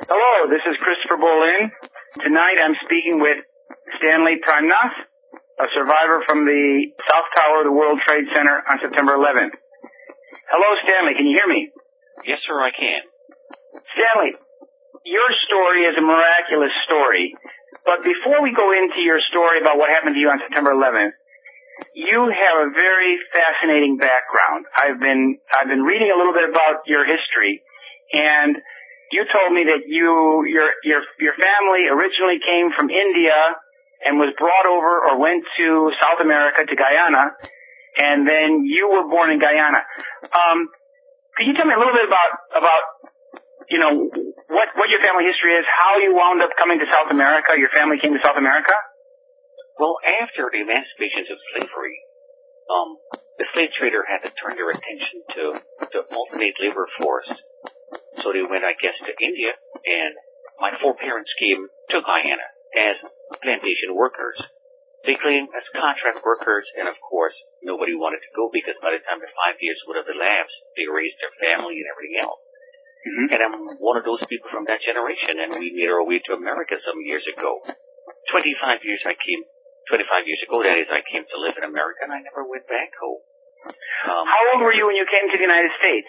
Hello, this is Christopher Bolin. Tonight I'm speaking with Stanley Pranath, a survivor from the South Tower of the World Trade Center on September 11th. Hello, Stanley. Can you hear me? Yes, sir, I can. Stanley, your story is a miraculous story. But before we go into your story about what happened to you on September 11th, you have a very fascinating background. I've been reading a little bit about your history, and you told me that your family originally came from India and was brought over or went to South America, to Guyana, and then you were born in Guyana. Could you tell me a little bit about what your family history is, how you wound up coming to South America, your family came to South America? Well, after the emancipation of slavery, the slave trader had to turn their attention to alternate labor force. So they went, I guess, to India, and my foreparents came to Guyana as plantation workers. They came as contract workers, and of course, nobody wanted to go because by the time the 5 years would have elapsed, they raised their family and everything else. Mm-hmm. And I'm one of those people from that generation, and we made our way to America some years ago. 25 years ago, that is, I came to live in America, and I never went back home. How old were you when you came to the United States?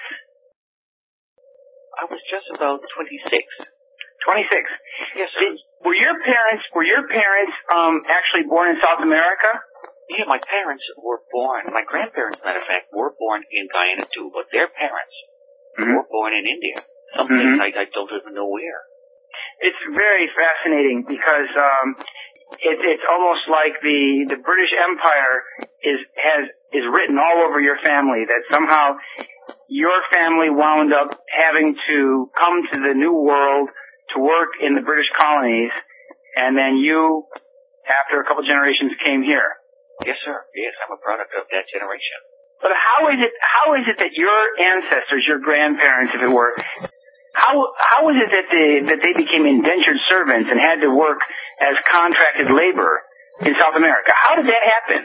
I was just about 26. 26. Yes, sir. Were your parents actually born in South America? Yeah, my parents were born. My grandparents, matter of fact, were born in Guyana too, but their parents were born in India. Someplace I don't even know where. It's very fascinating because it's almost like the British Empire is written all over your family, that somehow your family wound up having to come to the New World to work in the British colonies, and then you, after a couple generations, came here. Yes, sir. Yes, I'm a product of that generation. But how is it that your ancestors, your grandparents, if it were, how is it that they became indentured servants and had to work as contracted labor in South America? How did that happen?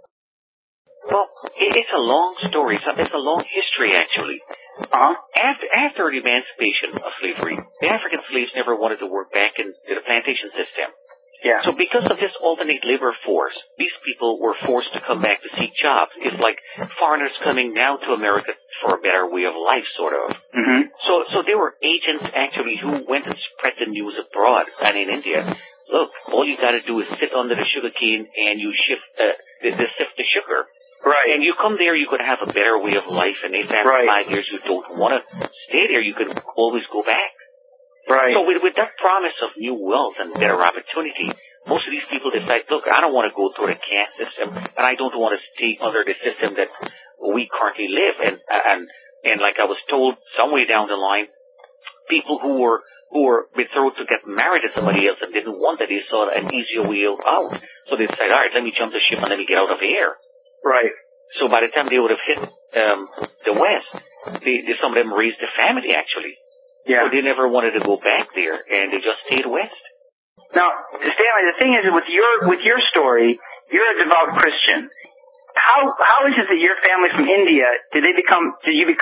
Well, it's a long story. It's a long history, actually. Uh-huh. After the emancipation of slavery, the African slaves never wanted to work back in the plantation system. Yeah. So because of this alternate labor force, these people were forced to come back to seek jobs. It's like foreigners coming now to America for a better way of life, sort of. Mm-hmm. So there were agents, actually, who went and spread the news abroad and in India. Look, all you got to do is sit under the sugar cane and you sift the sugar. Right. And you come there, you could have a better way of life, and if after 5 years you don't want to stay there, you can always go back. Right. So with that promise of new wealth and better opportunity, most of these people decide, look, I don't want to go through the caste system, and I don't want to stay under the system that we currently live. And like I was told some way down the line, people who were betrothed to get married to somebody else and didn't want that, they saw an easier way out. So they decided, all right, let me jump the ship and let me get out of here. Right. So by the time they would have hit the West, some of them raised a family, actually. Yeah. So they never wanted to go back there, and they just stayed west. Now, Stanley, the thing is, with your story, you're a devout Christian. How is it that your family from India did they become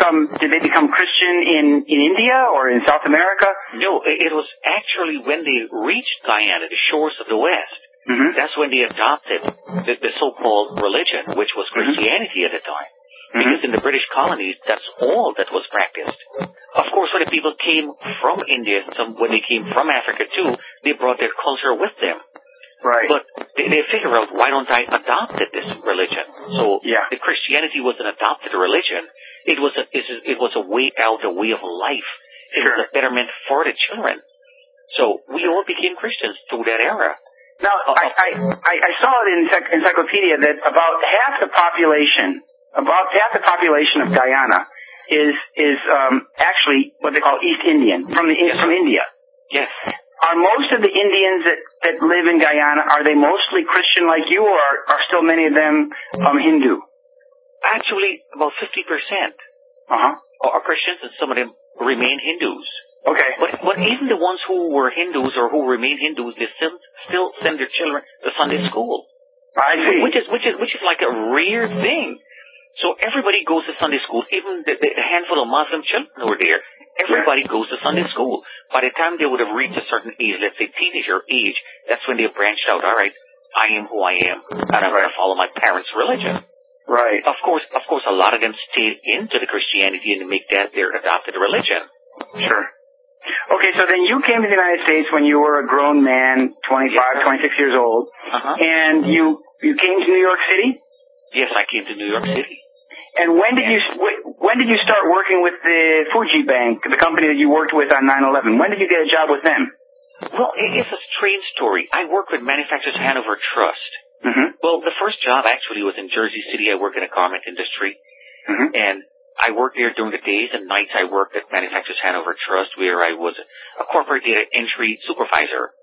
Christian in India or in South America? No, it was actually when they reached Guyana, the shores of the West. Mm-hmm. That's when they adopted the so-called religion, which was Christianity at the time. Because in the British colonies, that's all that was practiced. Of course, when the people came from India, when they came from Africa too, they brought their culture with them. Right. But they figure out, why don't I adopt this religion? So the Christianity was an adopted religion. It was a way out, a way of life. It was a betterment for the children. So we all became Christians through that era. Now, I saw it in encyclopedia that about half the population of Guyana is actually what they call East Indian from India. Yes. Are most of the Indians that live in Guyana, are they mostly Christian like you, or are still many of them Hindu? Actually, about 50% are Christians, and some of them remain Hindus. Okay. But even the ones who were Hindus or who remain Hindus, they still send their children to Sunday school. I see. Which is like a rare thing. So everybody goes to Sunday school, even the handful of Muslim children who are there. Everybody goes to Sunday school. By the time they would have reached a certain age, let's say teenager age, that's when they branched out. All right, I am who I am, and I'm going to follow my parents' religion. Right. Of course, a lot of them stayed into the Christianity and make that their adopted religion. Sure. Okay, so then you came to the United States when you were a grown man, 25, 26 years old, and you came to New York City? Yes, I came to New York City. And when did you start working with the Fuji Bank, the company that you worked with on 9/11? When did you get a job with them? Well, it's a strange story. I worked with Manufacturers Hanover Trust. Well, the first job actually was in Jersey City. I worked in a garment industry, and I worked there during the days and nights. I worked at Manufacturers Hanover Trust, where I was a corporate data entry supervisor.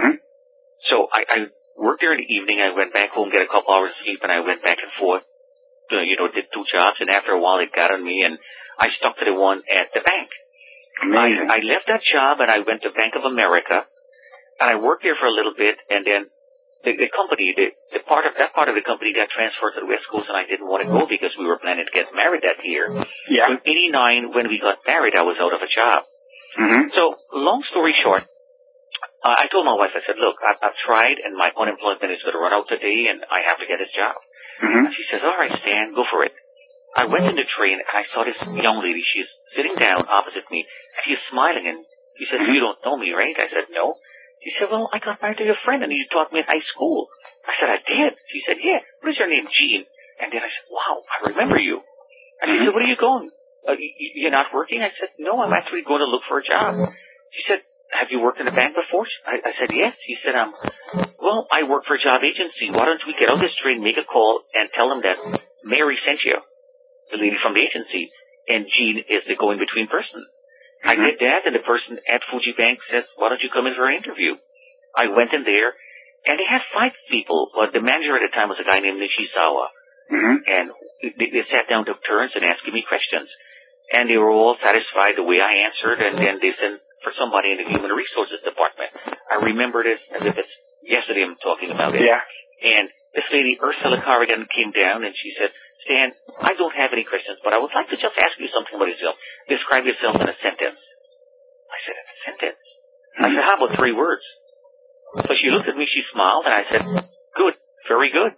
So I worked there in the evening. I went back home, get a couple hours of sleep, and I went back and forth. Did two jobs, and after a while it got on me, and I stuck to the one at the bank. Amazing. I left that job, and I went to Bank of America, and I worked there for a little bit, and then the company, that part of the company got transferred to the West Coast, and I didn't want to go because we were planning to get married that year. Yeah. So in '89, when we got married, I was out of a job. So, long story short, I told my wife, I said, look, I've tried, and my unemployment is going to run out today, and I have to get this job. And she says, all right, Stan, go for it. I went in the train, and I saw this young lady. She's sitting down opposite me, and she's smiling, and she says, you don't know me, right? I said, no. She said, well, I got married to your friend, and you taught me in high school. I said, I did. She said, yeah. What is your name? Jean. And then I said, wow, I remember you. And she said, where are you going? You're not working? I said, no, I'm actually going to look for a job. She said, have you worked in a bank before? I said, yes. She said, well, I work for a job agency. Why don't we get on this train, make a call, and tell them that Mary sent you, the lady from the agency, and Jean is the going-between person. I did that, and the person at Fuji Bank said, why don't you come in for an interview? I went in there, and they had 5 people, but the manager at the time was a guy named Nishizawa. And they sat down, took turns, and asked me questions. And they were all satisfied the way I answered, and then they sent for somebody in the Human Resources Department. I remember this as if it's yesterday I'm talking about it. Yeah. And this lady, Ursula Corrigan, came down and she said, Stan, I don't have any questions, but I would like to just ask you something about yourself. Describe yourself in a sentence. I said, a sentence? I said, how about 3 words? So she looked at me, she smiled, and I said, good, very good.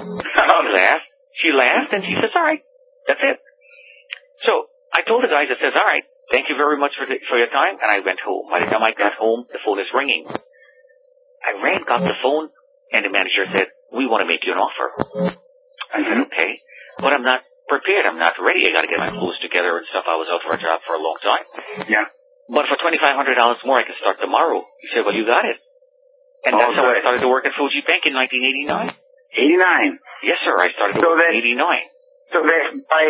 She laughed, and she says, all right, that's it. So I told the guys, I said, all right, thank you very much for your time, and I went home. By the time I got home, the phone is ringing. I ran, got the phone, and the manager said, we want to make you an offer. I said, okay, but I'm not prepared. I'm not ready. I got to get my clothes together and stuff. I was out for a job for a long time. Yeah. But for $2,500 more, I can start tomorrow. He said, well, you got it. And that's how I started to work at Fuji Bank in 1989. 89. Yes, sir. I started to work in 89. So that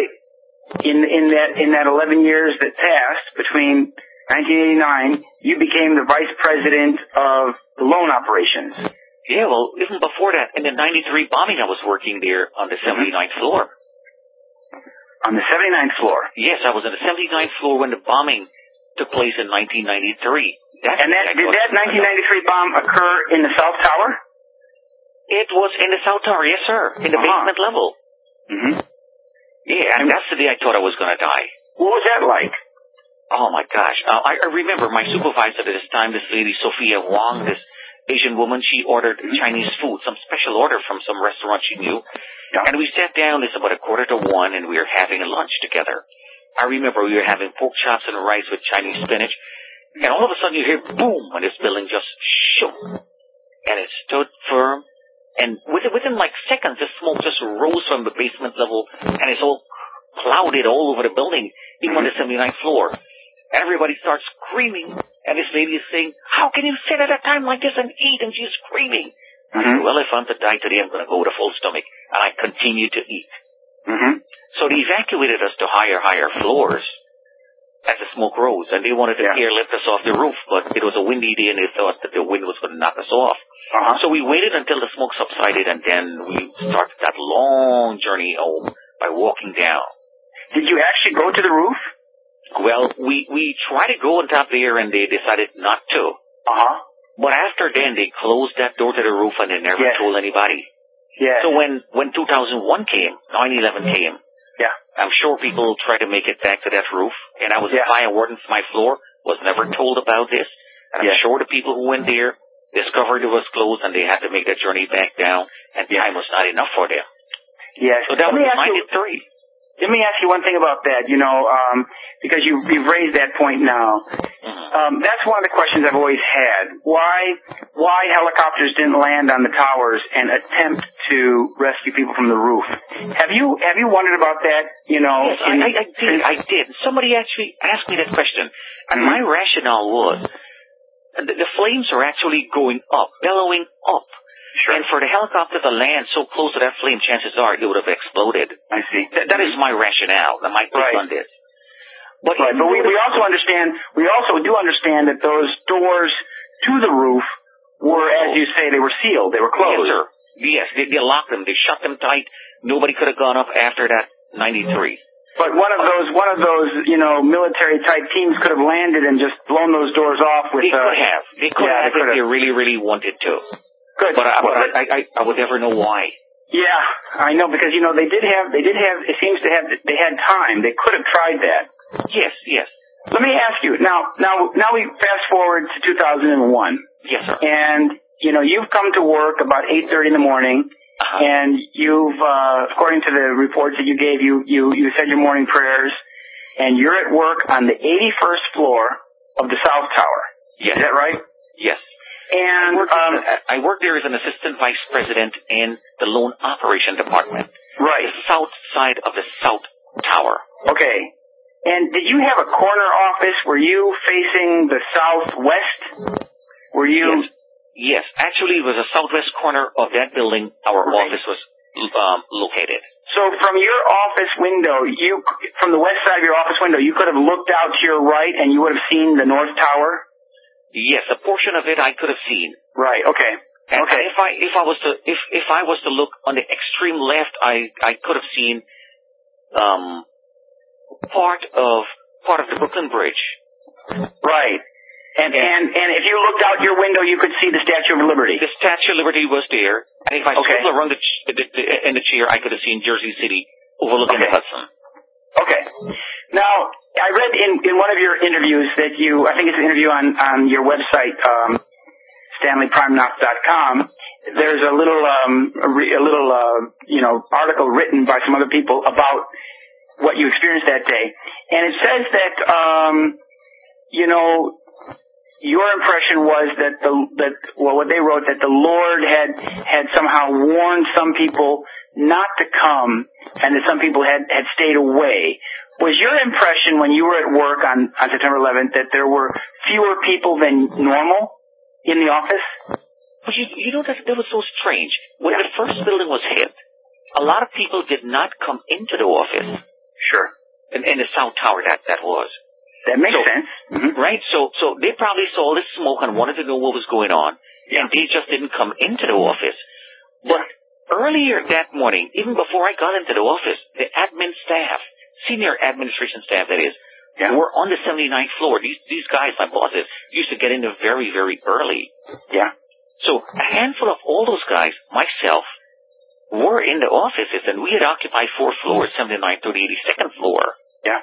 in that 11 years that passed between 1989, you became the vice president of the loan operations. Yeah, well, even before that, in the 93 bombing, I was working there on the 79th floor. On the 79th floor? Yes, I was on the 79th floor when the bombing took place in 1993. Did that 1993 bomb occur in the South Tower? It was in the South Tower, yes, sir, in the basement level. Yeah, and that's the day I thought I was going to die. What was that like? Oh, my gosh. I remember my supervisor at this time, this lady, Sophia Wong, this Asian woman, she ordered Chinese food, some special order from some restaurant she knew. Yeah. And we sat down, it's about 1:45, and we were having a lunch together. I remember we were having pork chops and rice with Chinese spinach, and all of a sudden you hear boom, and this building just shook. And it stood firm, and within like seconds, the smoke just rose from the basement level, and it's all clouded all over the building, even on the 79th floor. Everybody starts screaming, and this lady is saying, how can you sit at a time like this and eat? And she's screaming. Well, if I'm to die today, I'm going to go with a full stomach. And I continue to eat. So they evacuated us to higher floors as the smoke rose. And they wanted to airlift us off the roof, but it was a windy day, and they thought that the wind was going to knock us off. So we waited until the smoke subsided, and then we started that long journey home by walking down. Did you actually go to the roof? Well, we tried to go on top there, and they decided not to. But after then, they closed that door to the roof, and they never told anybody. So when 2001 came, 9/11 came, Yeah. I'm sure people try to make it back to that roof. And I was a fire warden for my floor, was never told about this. And I'm sure the people who went there discovered it was closed and they had to make that journey back down, and time was not enough for them. Yes. So that was 93. Let me ask you one thing about that, because you've raised that point now. That's one of the questions I've always had. Why helicopters didn't land on the towers and attempt to rescue people from the roof? Have you wondered about that? Yes, I did. Somebody actually asked me that question, and my rationale was the flames are actually going up, bellowing up. Sure. And for the helicopter to land so close to that flame, chances are it would have exploded. I see. That is my rationale, my take on this. But we also do understand that those doors to the roof were, as you say, they were sealed. They were closed. Yes, sir. Yes, they locked them. They shut them tight. Nobody could have gone up after that 93. But one of those, military type teams could have landed and just blown those doors off with. They could have if they really, really wanted to. Good. But I would never know why. Yeah, I know, because they did have. It seems they had time. They could have tried that. Yes. Let me ask you now we fast forward to 2001. Yes, sir. And you've come to work about 8:30 in the morning, and you've, according to the reports that you gave, you said your morning prayers, and you're at work on the 81st floor of the South Tower. Yes. Is that right? Yes. And I worked there as an assistant vice president in the loan operation department. Right. The south side of the South Tower. Okay. And did you have a corner office? Were you facing the southwest? Were you? Yes. Actually, it was the southwest corner of that building our office was located. So from your office window, from the west side of your office window, you could have looked out to your right and you would have seen the North Tower? Yes, a portion of it I could have seen. Right. Okay. And if I was to look on the extreme left, I could have seen part of the Brooklyn Bridge. Right. And if you looked out your window, you could see the Statue of Liberty. The Statue of Liberty was there, and if I swivel around in the chair, I could have seen Jersey City overlooking the Hudson. Okay. Now, I read in one of your interviews that I think it's an interview on your website, StanleyPrimeKnopf.com. There's a little article written by some other people about what you experienced that day, and it says that your impression was what they wrote, that the Lord had somehow warned some people not to come, and that some people had stayed away. Was your impression when you were at work on September 11th that there were fewer people than normal in the office? But that was so strange. When the first building was hit, a lot of people did not come into the office. Sure. In the South Tower, that was. That makes sense. Mm-hmm. Right? So they probably saw the smoke and wanted to know what was going on, and they just didn't come into the office. But earlier that morning, even before I got into the office, the admin staff, senior administration staff that is, were on the 79th floor. These guys, my bosses, used to get in there very, very early. Yeah. So a handful of all those guys, myself, were in the offices, and we had occupied 4 floors, 79th to the 82nd floor. Yeah.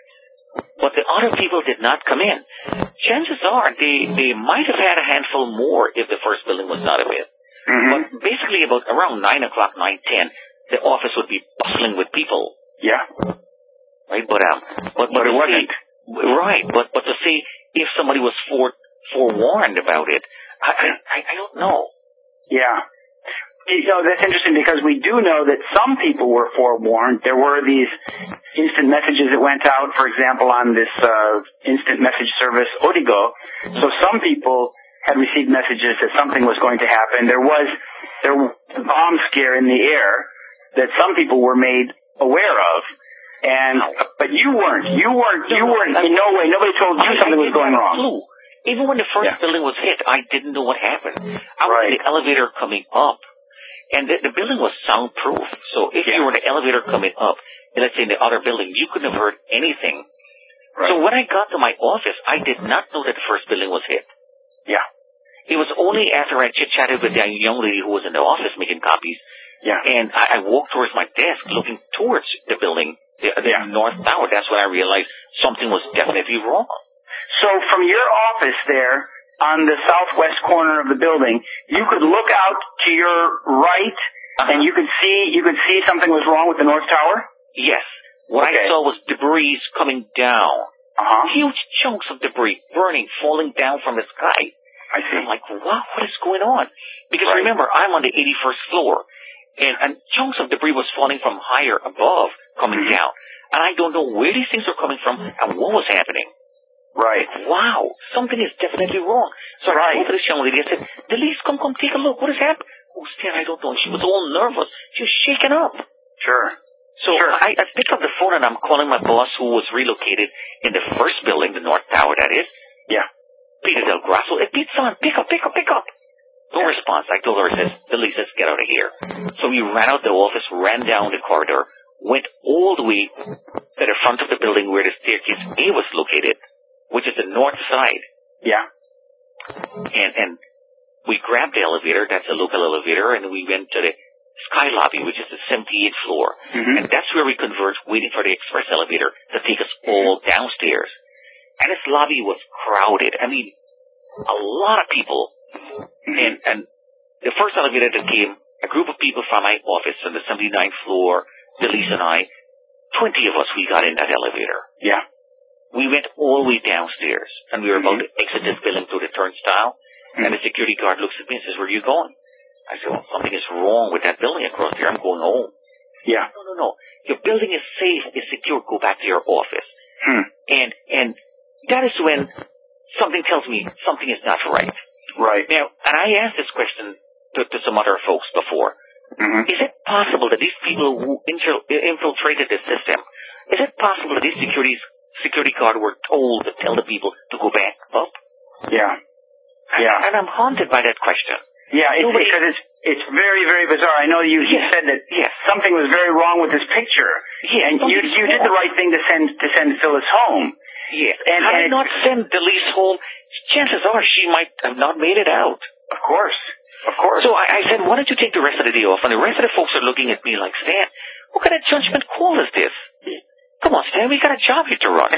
But the other people did not come in. Chances are they might have had a handful more if the first building was not hit. Mm-hmm. But basically about around 9 o'clock, 9:10, the office would be bustling with people. Yeah. Right, but it wasn't. Right, but to say if somebody was forewarned about it, I don't know. Yeah. That's interesting, because we do know that some people were forewarned. There were these instant messages that went out, for example, on this instant message service, Odigo. So some people had received messages that something was going to happen. There was a bomb scare in the air that some people were made aware of. But you weren't. You weren't in no way. Nobody told you something was going wrong. Even when the first building was hit, I didn't know what happened. I was in the elevator coming up, and the building was soundproof. So if you were in the elevator coming up, and let's say in the other building, you couldn't have heard anything. Right. So when I got to my office, I did not know that the first building was hit. Yeah. It was only after I chit-chatted with the young lady who was in the office making copies Yeah. And I walked towards my desk, looking towards the building, the North Tower. That's when I realized something was definitely wrong. So from your office there on the southwest corner of the building, you could look out to your right, and you could see something was wrong with the North Tower? Yes. What I saw was debris coming down. Huge chunks of debris burning, falling down from the sky. I see. I'm like, wow, what is going on? Because remember, I'm on the 81st floor, and chunks of debris was falling from higher above, coming down. And I don't know where these things are coming from and what was happening. Right. Wow, something is definitely wrong. So I went to this young lady and said, Delise, come take a look. What has happened? Oh, Stan, I don't know. She was all nervous. She was shaken up. Sure. So I picked up the phone and I'm calling my boss who was relocated in the first building, the North Tower, that is. Yeah. Peter Del Grasso. Pete, son, pick up. No response. I told her, I said, Delise, let's get out of here. So we ran out the office, ran down the corridor, went all the way to the front of the building where the staircase A was located, which is the north side. Yeah. And we grabbed the elevator, that's a local elevator, and we went to the Sky Lobby, which is the 78th floor. And that's where we converged, waiting for the express elevator to take us all downstairs. And this lobby was crowded. I mean, a lot of people. And the first elevator that came, a group of people from my office on the 79th floor, Delise and I, 20 of us, we got in that elevator. Yeah. We went all the way downstairs, and we were about to exit this building through the turnstile, and the security guard looks at me and says, where are you going? I said, well, something is wrong with that building across here. I'm going home. Yeah. No. Your building is safe, is secure. Go back to your office. And that is when something tells me something is not right. Right. Now, and I asked this question to some other folks before. Is it possible that these people who infiltrated the system, is it possible that these security guards were told to tell the people to go back up? Yeah. And I'm haunted by that question. Yeah, because it's very, very bizarre. I know you said that something was very wrong with this picture. Yeah, and you did the right thing to send Phyllis home. Yes. And had I not sent Delise home, chances are she might have not made it out. Of course. So I said, why don't you take the rest of the day off? And the rest of the folks are looking at me like, Stan, what kind of judgment call is this? Come on, Stan, we got a job here to run.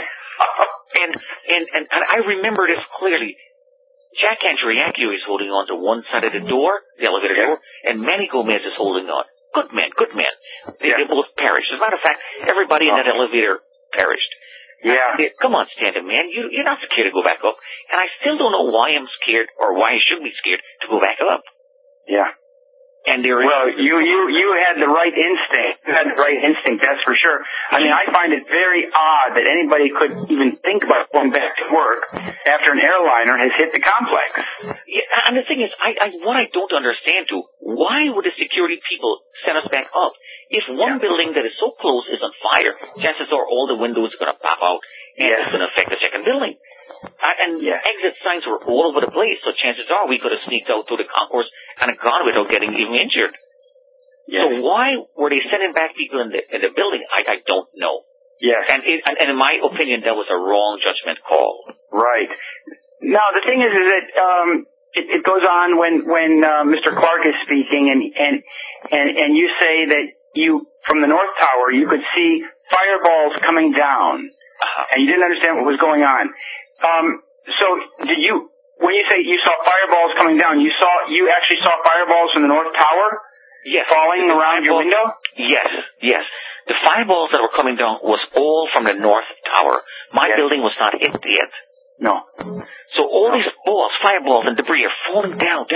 and I remember this clearly. Jack Andriacchio is holding on to one side of the door, the elevator door, and Manny Gomez is holding on. Good men. They both perished. As a matter of fact, everybody in that elevator perished. Yeah. Come on, Stanton, man. You're not scared to go back up. And I still don't know why I'm scared or why I should be scared to go back up. Yeah. And there is... Well, you had the right instinct. You had the right instinct, that's for sure. I mean, I find it very odd that anybody could even think about going back to work after an airliner has hit the complex. Yeah, and the thing is, what I don't understand too, why would the security people send us back up? If one building that is so close is on fire, chances are all the windows are going to pop out and it's going to affect the second building. And exit signs were all over the place, so chances are we could have sneaked out through the concourse and gone without getting even injured. Yes. So why were they sending back people in the building? I don't know. Yes. And in my opinion, that was a wrong judgment call. Right. Now, the thing is that it goes on when Mr. Clark is speaking, and you say that you, from the North Tower, you could see fireballs coming down, and you didn't understand what was going on. So did you, when you say you saw fireballs coming down, you actually saw fireballs from the North Tower? Yes. Falling around your window? Yes. The fireballs that were coming down was all from the North Tower. My building was not hit yet. No. So all these balls, fireballs and debris are falling down.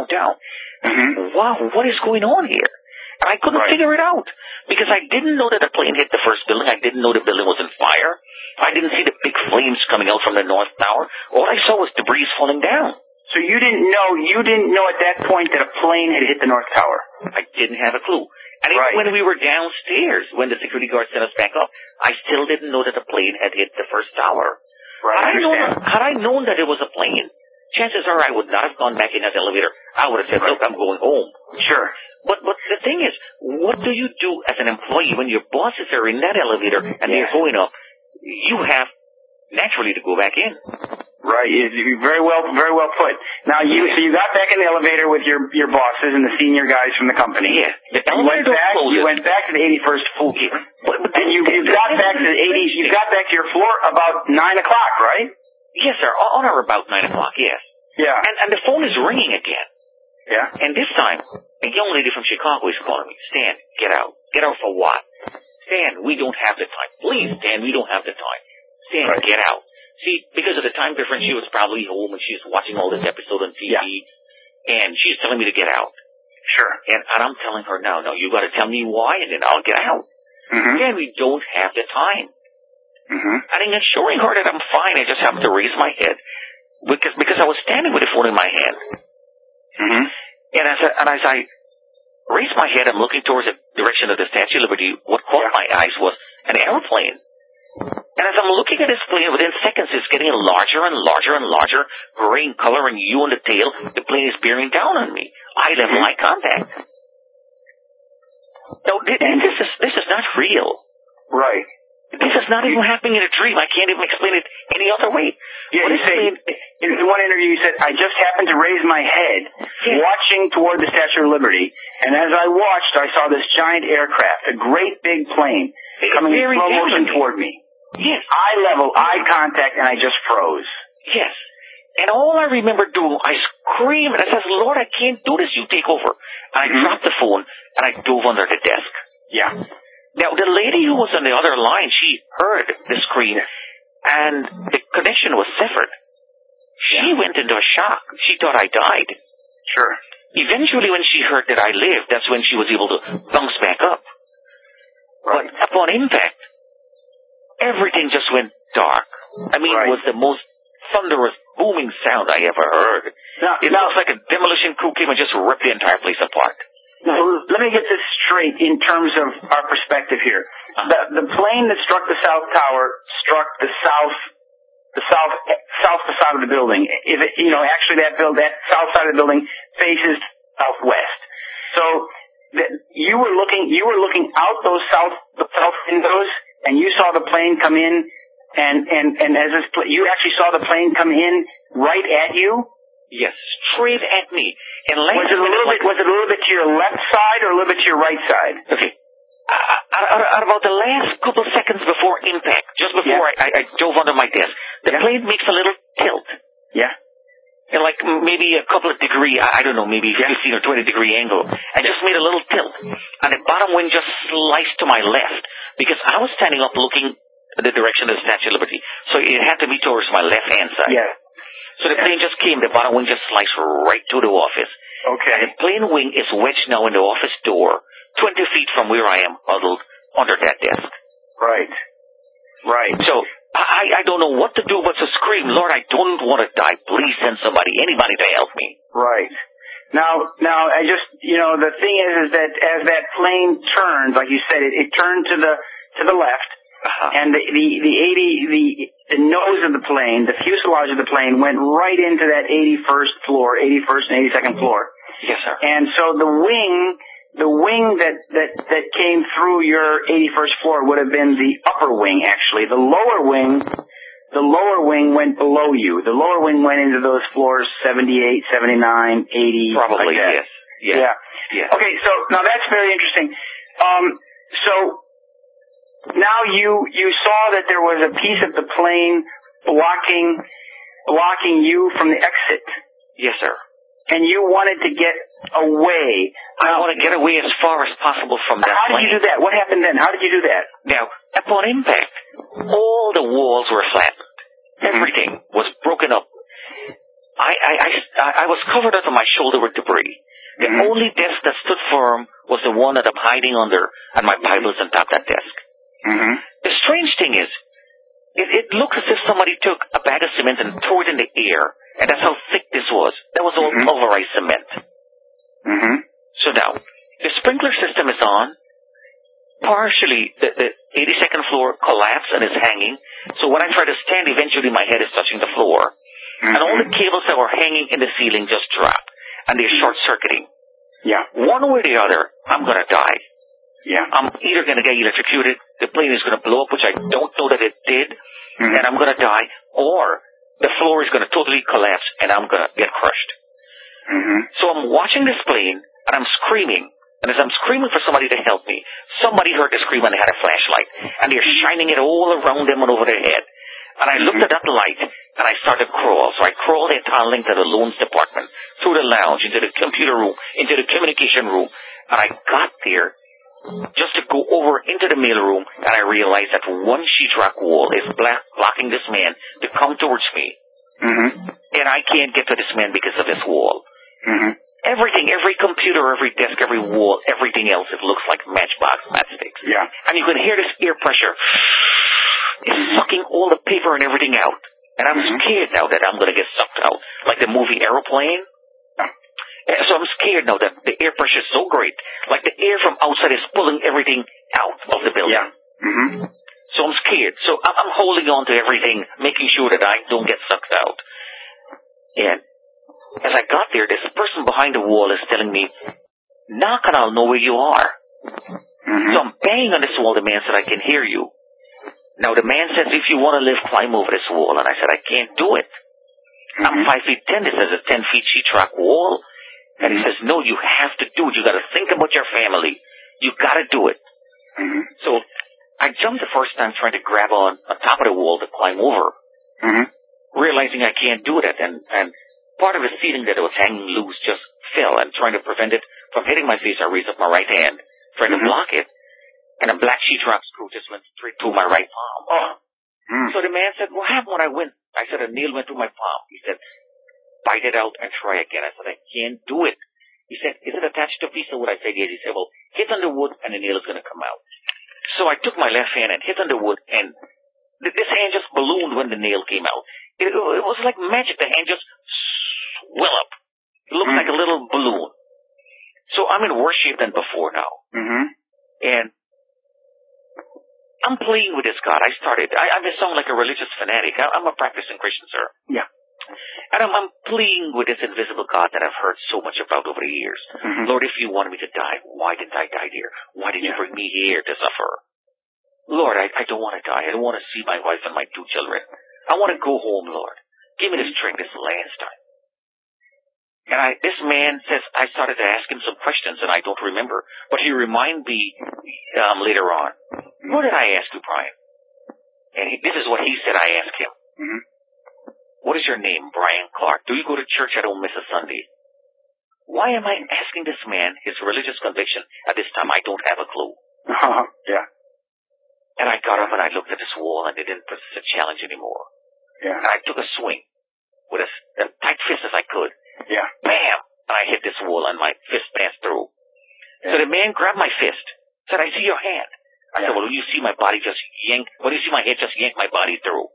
Wow, what is going on here? And I couldn't figure it out because I didn't know that the plane hit the first building. I didn't know the building was on fire. I didn't see the big flames coming out from the North Tower. All I saw was debris falling down. So you didn't know at that point that a plane had hit the North Tower? I didn't have a clue. And even when we were downstairs, when the security guard sent us back up, I still didn't know that the plane had hit the first tower. Right, had I known that it was a plane, chances are I would not have gone back in that elevator. I would have said, look, I'm going home. Sure. But the thing is, what do you do as an employee when your bosses are in that elevator and they're going up? You have naturally to go back in. Right. Very well put. Now so you got back in the elevator with your bosses and the senior guys from the company. Yeah. You went back to the 81st floor. And you got back to the 80s. You got back to your floor about 9 o'clock, right? Yes, sir. On or about 9 o'clock. Yes. Yeah. And the phone is ringing again. Yeah. And this time, a young lady from Chicago is calling me. Stan, get out. Get out for what? Stan, we don't have the time. Please, Stan, we don't have the time. Stan, right. Get out. See, because of the time difference, she was probably home and she's watching all this episode on TV. Yeah. And she's telling me to get out. Sure. And I'm telling her, no, you got to tell me why, and then I'll get out. Mm-hmm. Stan, we don't have the time. Mm-hmm. And I'm assuring her that I'm fine. I just have to raise my head because I was standing with the phone in my hand. Mm-hmm. And as I raised my head, I'm looking towards the direction of the Statue of Liberty. What caught my eyes was an airplane. And as I'm looking at this plane, within seconds, it's getting larger and larger and larger, gray in color, and you on the tail. The plane is bearing down on me. Eye-level eye contact. No, this is not real. Right. This is not even happening in a dream. I can't even explain it any other way. Yeah, in one interview you said, I just happened to raise my head, watching toward the Statue of Liberty, and as I watched, I saw this giant aircraft, a great big plane, coming in slow motion toward me. Yes. Eye-level eye contact, and I just froze. Yes. And all I remember doing, I screamed, and I said, Lord, I can't do this, you take over. And I dropped the phone, and I dove under the desk. Yeah. Now, the lady who was on the other line, she heard the scream, and the connection was severed. She went into a shock. She thought I died. Sure. Eventually, when she heard that I lived, that's when she was able to bounce back up. Right. But upon impact, everything just went dark. I mean, it was the most thunderous, booming sound I ever heard. It looks like a demolition crew came and just ripped the entire place apart. Now, let me get this straight in terms of our perspective here. The plane that struck the South Tower struck the south facade of the building. Actually that south side of the building faces southwest. So you were looking out those south windows, and you saw the plane come in, and as you actually saw the plane come in right at you. Yes, straight at me. And was it a little bit to your left side or a little bit to your right side? Okay. At about the last couple seconds before impact, just before I dove under my desk, the plane makes a little tilt. Yeah. And like maybe a couple of degree, I don't know, maybe 15 or 20 degree angle. I just made a little tilt. And the bottom wing just sliced to my left because I was standing up looking the direction of the Statue of Liberty. So it had to be towards my left-hand side. Yeah. So the plane just came, the bottom wing just sliced right to the office. Okay. And the plane wing is wedged now in the office door, 20 feet from where I am, huddled under that desk. Right. Right. So I don't know what to do but to scream, Lord, I don't want to die. Please send anybody to help me. Right. Now, I just, the thing is that as that plane turned, like you said, it turned to the left. And the nose of the plane, the fuselage of the plane, went right into that 81st and 82nd floor. Yes, sir. And so the wing that came through your 81st floor would have been the upper wing, actually. The lower wing went below you. The lower wing went into those floors 78, 79, 80. Probably, like that. Yes. Yeah. Yeah. Okay, so now that's very interesting. So now you saw that there was a piece of the plane blocking you from the exit. Yes, sir. And you wanted to get away. I want to get away as far as possible from that plane. How did you do that? What happened then? How did you do that? Now, upon impact, all the walls were flattened. Everything was broken up. I was covered up to my shoulder with debris. The only desk that stood firm was the one that I'm hiding under, and my Bible is on top of that desk. The strange thing is, it looks as if somebody took a bag of cement and threw it in the air, and that's how thick this was. That was all pulverized cement. So now, the sprinkler system is on. Partially, the 82nd floor collapsed and is hanging. So when I try to stand, eventually my head is touching the floor. And all the cables that were hanging in the ceiling just dropped. And they're short-circuiting. Yeah. One way or the other, I'm going to die. Yeah. I'm either going to get electrocuted, the plane is going to blow up, which I don't know that it did, and I'm going to die, or the floor is going to totally collapse and I'm going to get crushed. Mm-hmm. So I'm watching this plane and I'm screaming. And as I'm screaming for somebody to help me, somebody heard the scream and they had a flashlight. And they're shining it all around them and over their head. And I looked at that light and I started to crawl. So I crawled the entire length of the loans department, through the lounge, into the computer room, into the communication room. And I got there just to go over into the mail room, and I realized that one sheetrock wall is blocking this man to come towards me. Mm-hmm. And I can't get to this man because of this wall. Mm-hmm. Everything, every computer, every desk, every wall, everything else, it looks like matchbox matchsticks. Yeah. And you can hear this air pressure. It's sucking all the paper and everything out. And I'm scared now that I'm going to get sucked out. Like the movie Aeroplane. So I'm scared now that the air pressure is so great. Like the air from outside is pulling everything out of the building. Yeah. Mm-hmm. So I'm scared. So I'm holding on to everything, making sure that I don't get sucked out. And as I got there, this person behind the wall is telling me, knock and I'll know where you are. Mm-hmm. So I'm banging on this wall. The man said, I can hear you. Now the man says, if you want to live, climb over this wall. And I said, I can't do it. I'm 5 feet 10. This is a 10 feet sheetrock wall. And he says, no, you have to do it. You got to think about your family. You got to do it. Mm-hmm. So I jumped the first time trying to grab on top of the wall to climb over, realizing I can't do it. And part of the ceiling that was hanging loose just fell. And trying to prevent it from hitting my face, I raised up my right hand, trying to block it. And a black sheetrock screw just went straight through my right palm. Oh. So the man said, what happened when I went? I said, a nail went through my palm. He said, bite it out and try again. I said, I can't do it. He said, is it attached to a piece of wood? I said, yes. He said, well, hit on the wood and the nail is going to come out. So I took my left hand and hit on the wood, and this hand just ballooned when the nail came out. It was like magic. The hand just swelled up. It looked like a little balloon. So I'm in worse shape than before now. And I'm playing with this God. I sound like a religious fanatic. I'm a practicing Christian, sir. Yeah. And I'm playing with this invisible God that I've heard so much about over the years. Lord, if you wanted me to die, why didn't I die here? Why did you bring me here to suffer? Lord, I don't want to die. I don't want to see my wife and my 2 children. I want to go home, Lord. Give me the strength this last time. And this man says, I started to ask him some questions, and I don't remember. But he reminded me later on. What did I ask you, Brian? And this is what he said I asked him. What is your name, Brian Clark? Do you go to church? I don't miss a Sunday. Why am I asking this man his religious conviction at this time? I don't have a clue. Yeah. And I got up and I looked at this wall, and it didn't present a challenge anymore. Yeah. And I took a swing with as tight fist as I could. Yeah. Bam! And I hit this wall, and my fist passed through. Yeah. So the man grabbed my fist, said, I see your hand. I said, well, you see my body just yank, you see my head just yank my body through.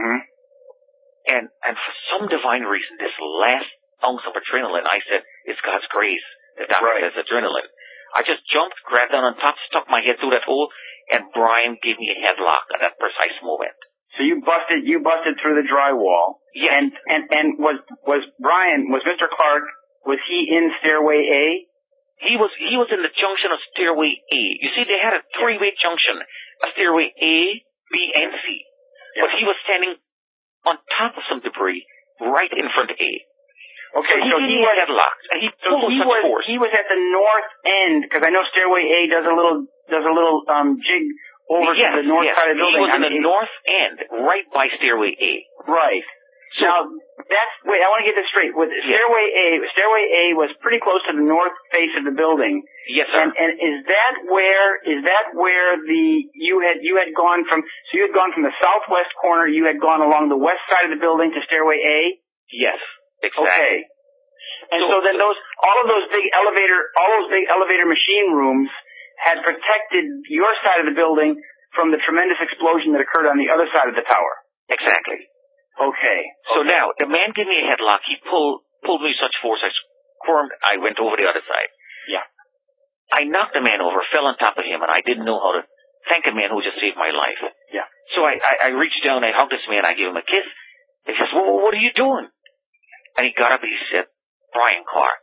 And for some divine reason, this last ounce of adrenaline, I said, it's God's grace. The doctor says adrenaline. I just jumped, grabbed down on top, stuck my head through that hole, and Brian gave me a headlock at that precise moment. So you busted through the drywall. Yeah. And was Mr. Clark, was he in stairway A? He was in the junction of stairway A. You see, they had a 3-way junction, a stairway A, B, and C. Yeah. But he was standing on top of some debris right in front of A. Okay, so he was headlocked, and he pulled with such force. He was at the north end, because I know stairway A does a little jig over to the north side of the building. He was in the north end, right by stairway A. Right. So now, I want to get this straight. With stairway A was pretty close to the north face of the building. Yes, sir. And is that where you had gone from? So you had gone from the southwest corner. You had gone along the west side of the building to stairway A. Yes, exactly. Okay. And so then all those big elevator machine rooms had protected your side of the building from the tremendous explosion that occurred on the other side of the tower. Exactly. Okay. So now, the man gave me a headlock. He pulled me such force, I squirmed, I went over the other side. Yeah. I knocked the man over, fell on top of him, and I didn't know how to thank a man who just saved my life. Yeah. So I reached down, I hugged this man, I gave him a kiss. He says, well, what are you doing? And he got up and he said, Brian Clark.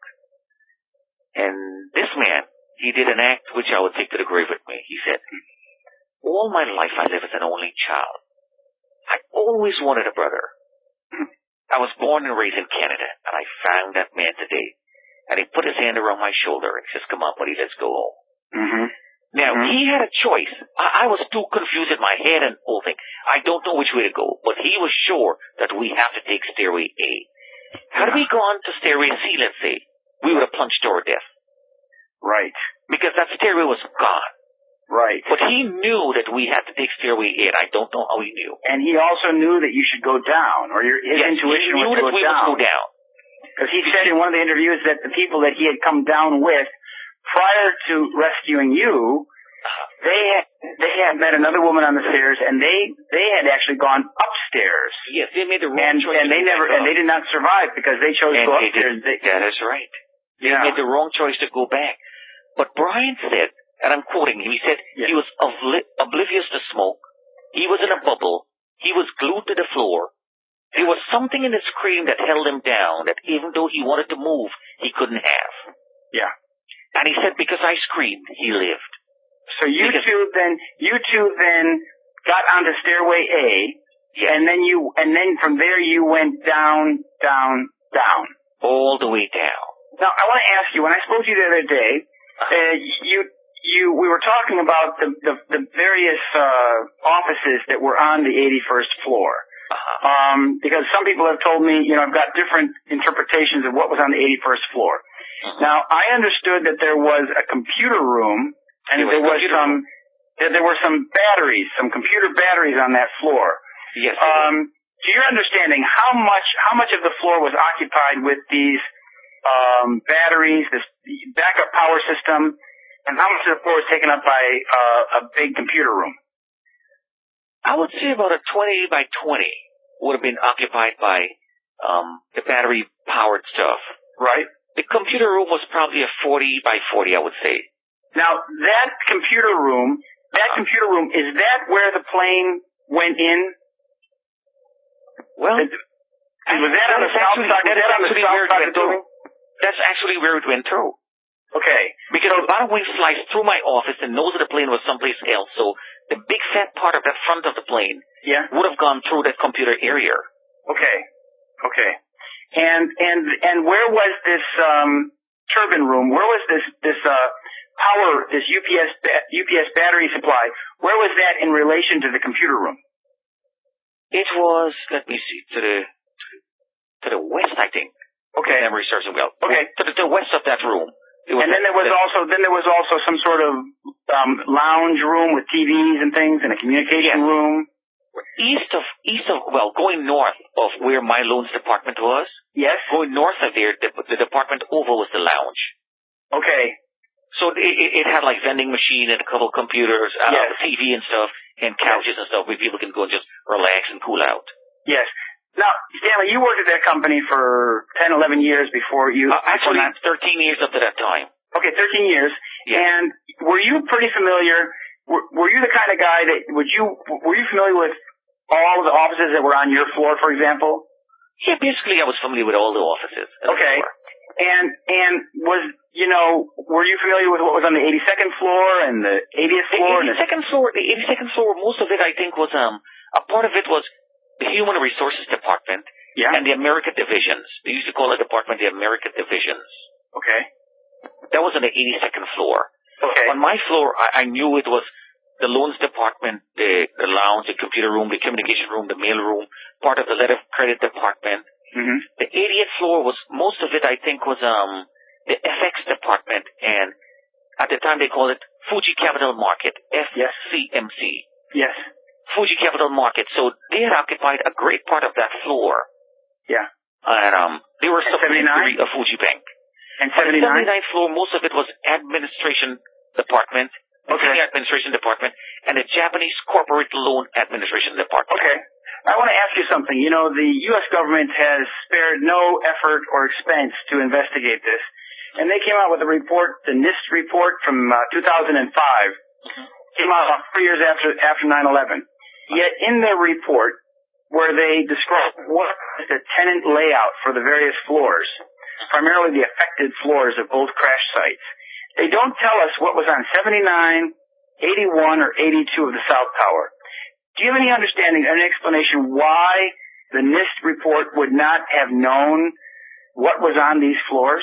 And this man, he did an act which I would take to the grave with me. He said, all my life I lived as an only child. I always wanted a brother. I was born and raised in Canada, and I found that man today. And he put his hand around my shoulder and says, "Come on, buddy, let's go home." Mm-hmm. Now, he had a choice. I was too confused in my head and whole thing. I don't know which way to go, but he was sure that we have to take stairway A. Had we gone to stairway C, let's say, we would have plunged to our death. Right. Because that stairway was gone. Right. But he knew that we had to take stairway A, and I don't know how he knew. And he also knew that you should go down, or his intuition was to go down. He knew that we must go down. Because he said in one of the interviews that the people that he had come down with prior to rescuing you, they had met another woman on the stairs, and they had actually gone upstairs. Yes, they made the wrong choice. And they did not survive because they chose to go upstairs. That is right. They made the wrong choice to go back. But Brian said, and I'm quoting him, he said he was oblivious to smoke. He was in a bubble. He was glued to the floor. There was something in his scream that held him down, that even though he wanted to move, he couldn't have. Yeah. And he said, because I screamed, he lived. So you two then got onto stairway A, and then from there you went down, down, down. All the way down. Now, I want to ask you, when I spoke to you the other day, we were talking about the various offices that were on the 81st floor. Because some people have told me, I've got different interpretations of what was on the 81st floor. Now, I understood that there was a computer room, and there were some batteries, some computer batteries on that floor. Yes. To your understanding, how much of the floor was occupied with these batteries, this backup power system, and how much of the floor was taken up by a big computer room? I would say about a 20 by 20 would have been occupied by the battery-powered stuff. Right. The computer room was probably a 40 by 40, I would say. Now, that computer room, is that where the plane went in? Well, was that on the south side? That's actually where it went through. Okay. Because the bottom wing sliced through my office, and nose of the plane was someplace else. So the big fat part of that front of the plane would have gone through that computer area. Okay. And where was this turbine room? Where was this power, this UPS battery supply? Where was that in relation to the computer room? It was, let me see, to the west, I think. Okay. Memory serves me well. Okay. To the west of that room. And then there was also some sort of lounge room with TVs and things, and a communication room. Going north of where my loans department was. Yes. Going north of there, the department over was the lounge. Okay. So it had like vending machine and a couple computers, TV and stuff, and couches and stuff where people can go and just relax and cool out. Yes. Now, Stanley, you worked at that company for 10, 11 years before you... Actually, 13 years up to that time. Okay, 13 years. Yeah. And were you pretty familiar... Were you the kind of guy that... Were you familiar with all the offices that were on your floor, for example? Yeah, basically I was familiar with all the offices. Okay. And were you familiar with what was on the 82nd floor and the 80th floor? The 82nd floor, most of it I think was, a part of it was the Human Resources Department and the American Divisions. They used to call the department the American Divisions. Okay. That was on the 82nd floor. Okay. On my floor, I knew it was the loans department, the lounge, the computer room, the communication room, the mail room, part of the letter of credit department. Mm-hmm. The 80th floor was, most of it I think was the FX department, and at the time they called it Fuji Capital Market, FCMC. Yes. Fuji Capital Market. So they had occupied a great part of that floor. Yeah. And they were a subsidiary of Fuji Bank. And 79? The 79th floor, most of it was administration department, the administration department, and the Japanese corporate loan administration department. Okay. I want to ask you something. The U.S. government has spared no effort or expense to investigate this. And they came out with a report, the NIST report from 2005. Came out about 3 years after 9/11. Yet in their report, where they describe what is the tenant layout for the various floors, primarily the affected floors of both crash sites, they don't tell us what was on 79, 81, or 82 of the South Tower. Do you have any understanding, an explanation why the NIST report would not have known what was on these floors?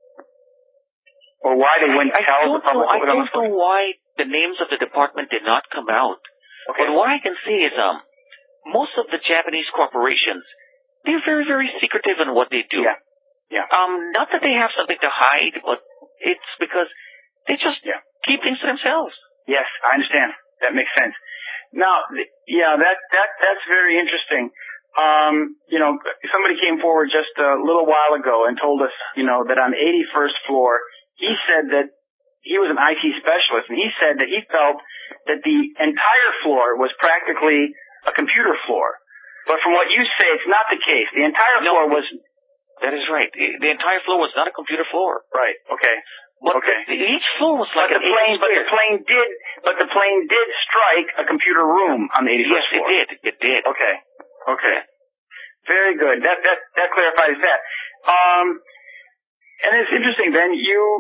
Or why they wouldn't tell the public what was on the floor? I don't know why the names of the department did not come out. Okay. But what I can say is, most of the Japanese corporations, they're very, very secretive in what they do. Yeah. Yeah. Not that they have something to hide, but it's because they just keep things to themselves. Yes, I understand. That makes sense. Now, that's very interesting. Somebody came forward just a little while ago and told us, that on the 81st floor, he said that he was an IT specialist, and he said that he felt that the entire floor was practically a computer floor. But from what you say, it's not the case. The entire floor was... That is right. The entire floor was not a computer floor. Right. Okay. But each floor was like the plane did strike a computer room on the 81st floor. Yes, it did. Okay. Very good. That clarifies that. And it's interesting. Then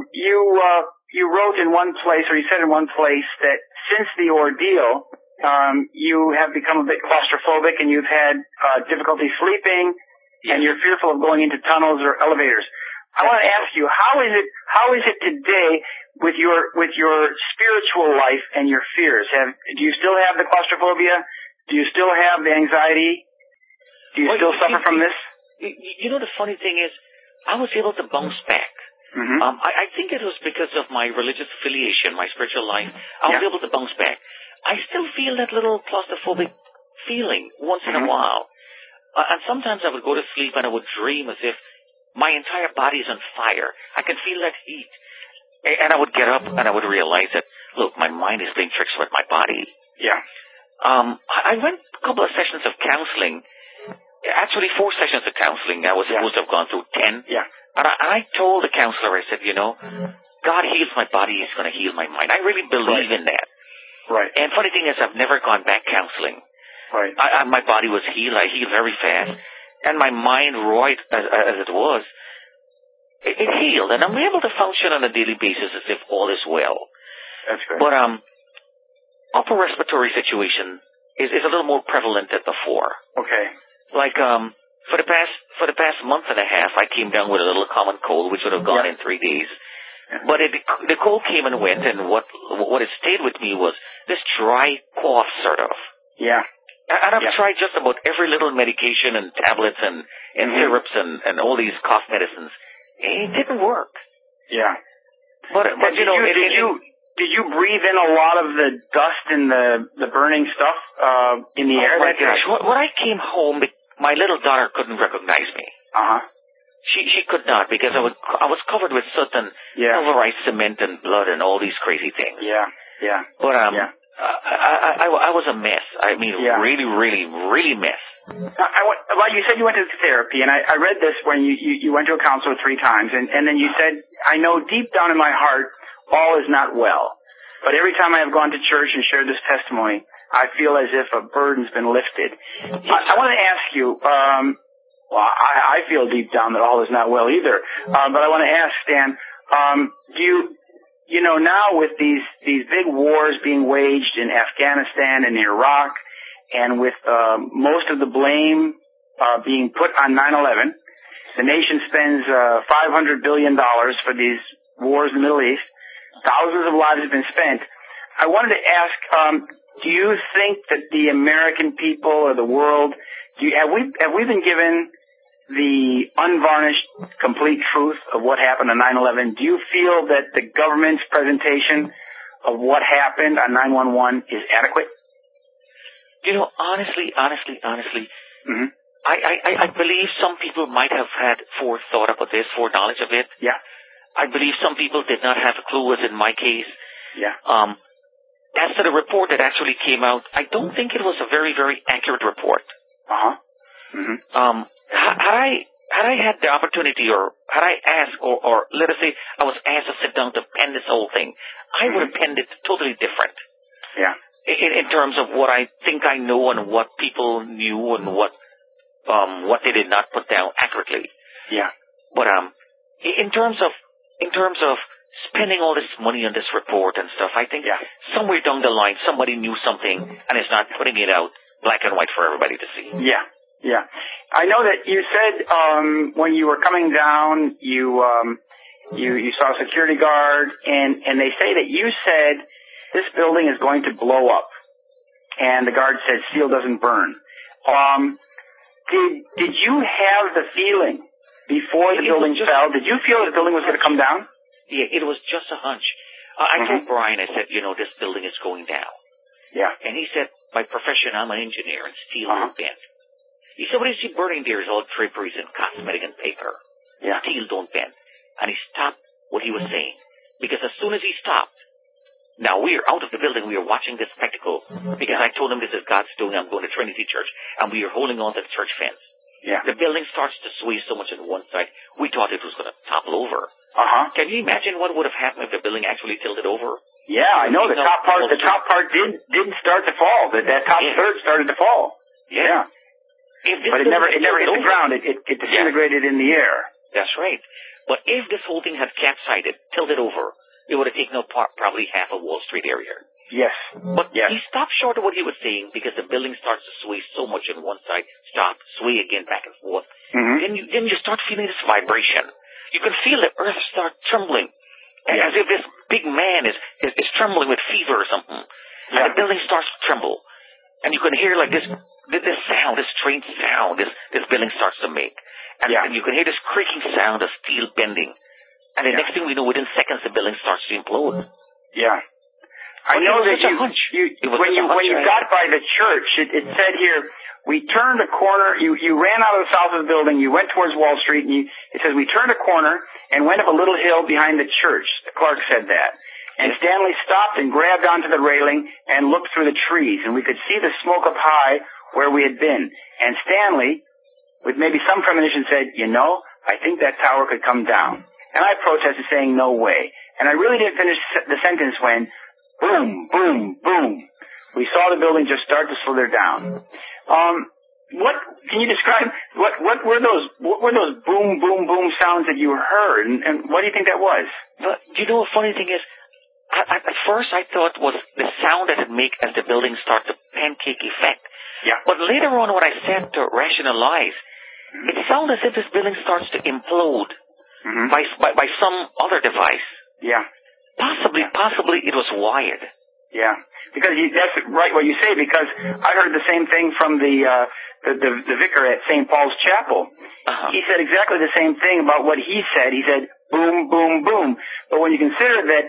you wrote in one place, or you said in one place, that since the ordeal, you have become a bit claustrophobic and you've had difficulty sleeping, and you're fearful of going into tunnels or elevators. I want to ask you, how is it today with your spiritual life and your fears? Do you still have the claustrophobia? Do you still have the anxiety? Do you still suffer from this? The funny thing is, I was able to bounce back. Mm-hmm. I think it was because of my religious affiliation, my spiritual life. I was able to bounce back. I still feel that little claustrophobic feeling once in a while. And sometimes I would go to sleep and I would dream as if my entire body is on fire. I can feel that heat. And I would get up and I would realize that, look, my mind is playing tricks with my body. Yeah. I went a couple of sessions of counseling. Actually, 4 sessions of counseling. I was supposed to have gone through 10. Yeah. And I told the counselor, I said, God heals my body, He's going to heal my mind. I really believe in that. Right. And funny thing is, I've never gone back counseling. Right. My body was healed. I healed very fast. And my mind, right as it was, it healed. And I'm able to function on a daily basis as if all is well. That's good. But upper respiratory situation is a little more prevalent than before. Okay. Like, for the past month and a half, I came down with a little common cold, which would have gone in 3 days. But the cold came and went, and what it stayed with me was this dry cough, sort of. Yeah. And I've tried just about every little medication and tablets and syrups and all these cough medicines. It didn't work. Yeah. But did you breathe in a lot of the dust and the burning stuff in the air? Oh my gosh! When I came home, my little daughter couldn't recognize me. She could not, because I was covered with soot and pulverized cement and blood and all these crazy things. Yeah. But I was a mess. I mean, really, really, really mess. Well, you said you went to therapy, and I read this when you went to a counselor 3 times, and then you said, I know deep down in my heart all is not well, but every time I have gone to church and shared this testimony, I feel as if a burden's been lifted. I want to ask you, I feel deep down that all is not well either, but I want to ask, Stan, do you now with these big wars being waged in Afghanistan and Iraq, and with most of the blame being put on 9/11, the nation spends $500 billion for these wars in the Middle East. Thousands of lives have been spent. I wanted to ask, do you think that the American people or the world, have we been given the unvarnished, complete truth of what happened on 9/11? Do you feel that the government's presentation of what happened on 9/11 is adequate? Honestly, I believe some people might have had forethought about this, foreknowledge of it. Yeah. I believe some people did not have a clue, as in my case. Yeah. As to the report that actually came out, I don't think it was a very, very accurate report. Had I had the opportunity, or had I asked, or let us say I was asked to sit down to pen this whole thing, I would have penned it totally different. Yeah. In terms of what I think I know and what people knew and what they did not put down accurately. Yeah. But in terms of spending all this money on this report and stuff, I think somewhere down the line somebody knew something and is not putting it out black and white for everybody to see. Yeah. Yeah. I know that you said when you were coming down, you saw a security guard, and they say that you said this building is going to blow up, and the guard said steel doesn't burn. Did you have the feeling before the building fell? Did you feel the building was going to come down? Yeah, it was just a hunch. I told Brian, I said, this building is going down. Yeah. And he said, by profession, I'm an engineer, and steel don't bend. He said, what you see burning there is all draperies and cosmetic and paper. Yeah. Steel don't bend. And he stopped what he was saying. Because as soon as he stopped, now we are out of the building, we are watching this spectacle. Because I told him this is God's doing, I'm going to Trinity Church, and we are holding on to the church fence. Yeah. The building starts to sway so much on one side, we thought it was going to topple over. Can you imagine what would have happened if the building actually tilted over? Yeah, I know the top part did start to fall. That top third started to fall. Yeah. But it never hit the ground. It disintegrated in the air. That's right. But if this whole thing had capsized, tilted over, it would have taken up probably half of Wall Street area. Yes. But he stopped short of what he was saying because the building starts to sway so much on one side, stop, sway again back and forth. Then you start feeling this vibration. You can feel the earth start trembling, as if this big man is trembling with fever or something. And the building starts to tremble. And you can hear like this sound, this strange sound this building starts to make. And you can hear this creaking sound of steel bending. And the next thing we know, within seconds, the building starts to implode. Yeah. I know that when you got by the church, it said here, we turned a corner, you ran out of the south of the building, you went towards Wall Street, and it says we turned a corner and went up a little hill behind the church. Clark said that. And Stanley stopped and grabbed onto the railing and looked through the trees, and we could see the smoke up high where we had been. And Stanley, with maybe some premonition, said, I think that tower could come down. And I protested, saying, no way. And I really didn't finish the sentence when, boom, boom, boom, we saw the building just start to slither down. What can you describe? What were those boom, boom, boom sounds that you heard? And what do you think that was? But the funny thing is, at first I thought was the sound that it make as the building starts to pancake effect. Yeah. But later on, when I sat to rationalize, it sounded as if this building starts to implode by some other device. Yeah. Possibly it was wired. Yeah. Because that's right what you say, because I heard the same thing from the vicar at St. Paul's Chapel. He said exactly the same thing about what he said. He said, boom, boom, boom. But when you consider that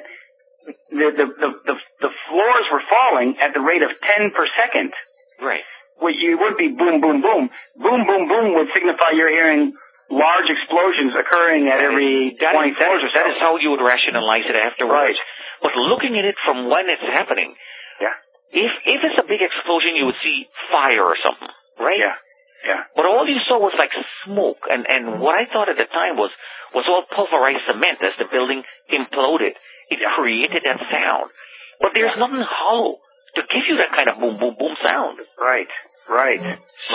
the floors were falling at the rate of 10 per second. Right. Well, you would be boom, boom, boom. Boom, boom, boom would signify you're hearing large explosions occurring at every 20 floors or so. That is how you would rationalize it afterwards. Right. But looking at it from when it's happening, if it's a big explosion, you would see fire or something, right? Yeah. Yeah. But all you saw was like smoke, and what I thought at the time was all pulverized cement as the building imploded. It created that sound. But there's nothing hollow to give you that kind of boom, boom, boom sound. Right. So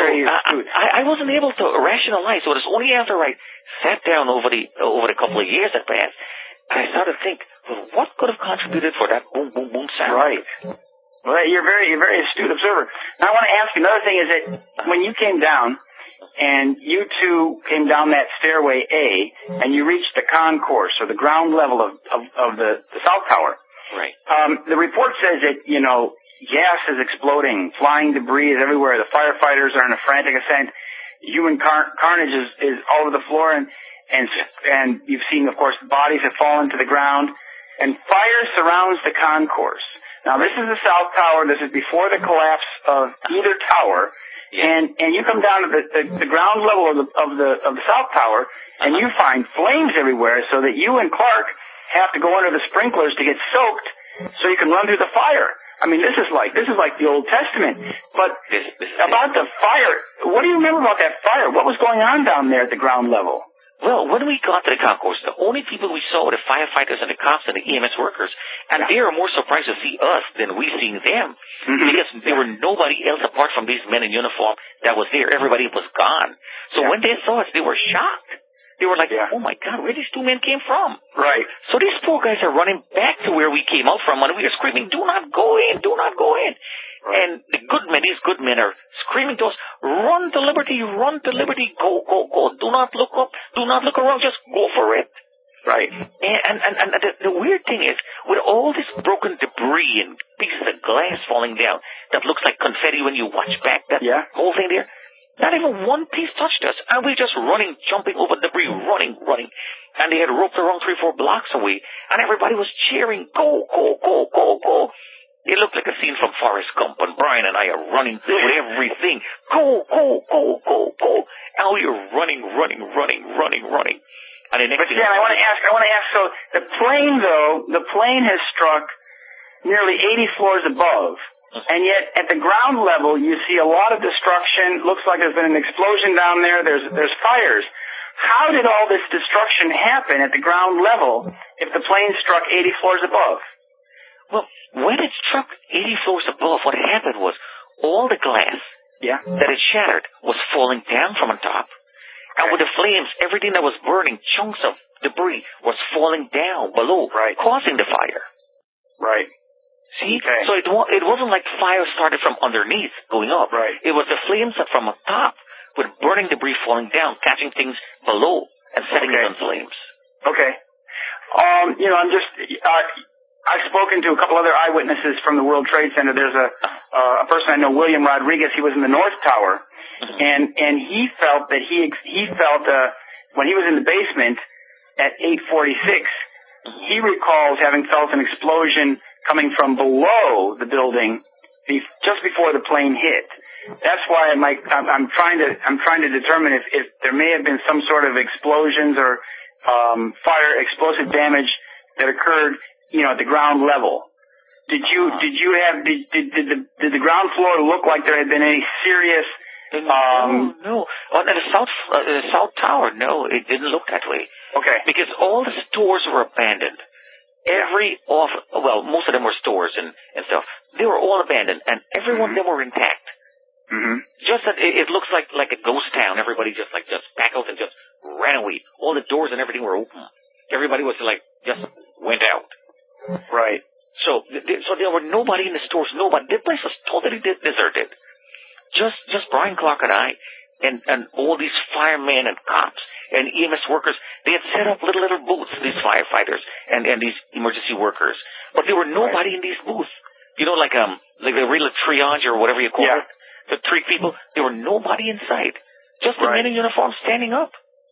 I wasn't able to rationalize. So it was only after I sat down over the couple of years that passed, I started to think, well, what could have contributed for that boom, boom, boom sound? Right. Well, you're a very astute observer. Now I want to ask you, another thing is that when you came down, and you two came down that stairway A, and you reached the concourse, or the ground level of the South Tower. Right. The report says that, gas is exploding, flying debris is everywhere, the firefighters are in a frantic ascent, human carnage is all over the floor, and you've seen, of course, bodies have fallen to the ground, and fire surrounds the concourse. Now, this is the South Tower. This is before the collapse of either tower. And you come down to the ground level of the South Tower, and you find flames everywhere, so that you and Clark have to go under the sprinklers to get soaked, so you can run through the fire. I mean, this is like the Old Testament. But about the fire, what do you remember about that fire? What was going on down there at the ground level? Well, when we got to the concourse, the only people we saw were the firefighters and the cops and the EMS workers. And they were more surprised to see us than we seeing them. Because there were nobody else apart from these men in uniform that was there. Everybody was gone. So when they saw us, they were shocked. They were like, oh my God, where these two men came from? Right. So these poor guys are running back to where we came out from, and we are screaming, do not go in, do not go in. And these good men are screaming to us, run to liberty, go, go, go. Do not look up, do not look around, just go for it. Right. And the weird thing is, with all this broken debris and pieces of glass falling down that looks like confetti when you watch back that whole thing there, not even one piece touched us. And we were just running, jumping over debris, running. And they had roped around 3-4 blocks away, and everybody was cheering, go, go, go, go, go. It looked like a scene from Forrest Gump, and Brian and I are running with everything. Go, go, go, go, go. And we are running. And but Dan, I want to ask. So the plane has struck nearly 80 floors above, and yet at the ground level you see a lot of destruction. Looks like there's been an explosion down there. There's fires. How did all this destruction happen at the ground level if the plane struck 80 floors above? Well, when it struck 80 floors above, what happened was all the glass that it shattered was falling down from on top. And with the flames, everything that was burning, chunks of debris was falling down below, causing the fire. Right. See? Okay. So it wasn't like fire started from underneath, going up. Right. It was the flames that from on top, with burning debris falling down, catching things below, and setting it on flames. Okay. I've spoken to a couple other eyewitnesses from the World Trade Center. There's a person I know, William Rodriguez. He was in the North Tower, and he felt that when he was in the basement at 8:46, he recalls having felt an explosion coming from below the building just before the plane hit. That's why I'm trying to determine if there may have been some sort of explosions or explosive damage that occurred, at the ground level. Did the ground floor look like there had been any serious? No. On the South Tower, no, it didn't look that way. Okay. Because all the stores were abandoned. Most of them were stores and stuff. They were all abandoned, and every one of them were intact. Mm-hmm. Just that it looks like a ghost town. Everybody just packed out and just ran away. All the doors and everything were open. Everybody was just went out. Right. So there were nobody in the stores. Nobody. The place was totally deserted. Just Brian Clark and I, and all these firemen and cops and EMS workers. They had set up little booths. These firefighters and these emergency workers. But there were nobody in these booths. Like the real triage or whatever you call it. The 3 people. There were nobody inside. Just the men in uniform standing up.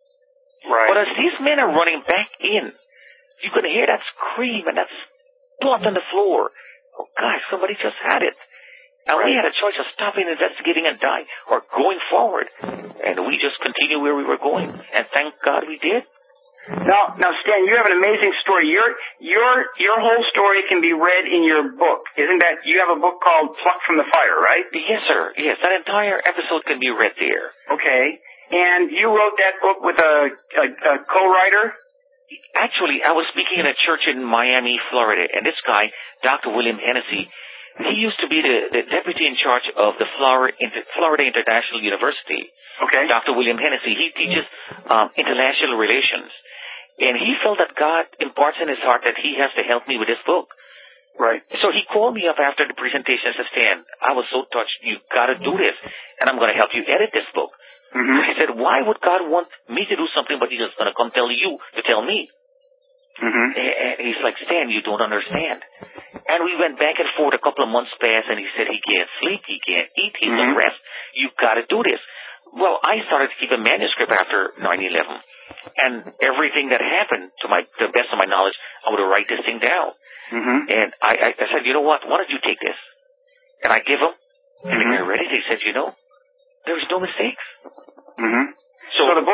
Right. But as these men are running back in, you could hear that scream and that blood on the floor. Oh, gosh, somebody just had it. And we had a choice of stopping, investigating, and dying, or going forward. And we just continued where we were going. And thank God we did. Now, Stan, you have an amazing story. Your whole story can be read in your book. Isn't that, you have a book called Plucked from the Fire, right? Yes, sir. Yes, that entire episode can be read there. Okay. And you wrote that book with a co-writer? Actually, I was speaking in a church in Miami, Florida, and this guy, Dr. William Hennessy, he used to be the deputy in charge of the Florida International University. Okay. Dr. William Hennessy, he teaches international relations. And he felt that God imparts in his heart that he has to help me with this book. Right. So he called me up after the presentation and said, Stan, I was so touched. You got to do this, and I'm going to help you edit this book. Mm-hmm. I said, why would God want me to do something, but he's just going to come tell you to tell me? Mm-hmm. And he's like, Stan, you don't understand. And we went back and forth. A couple of months passed, and he said he can't sleep, he can't eat, he won't rest. You've got to do this. Well, I started to keep a manuscript after 9/11, and everything that happened, to the best of my knowledge, I would write this thing down. Mm-hmm. And I said, you know what? Why don't you take this? And I give him, and when I read it, he said, there's no mistakes. Mm-hmm. So the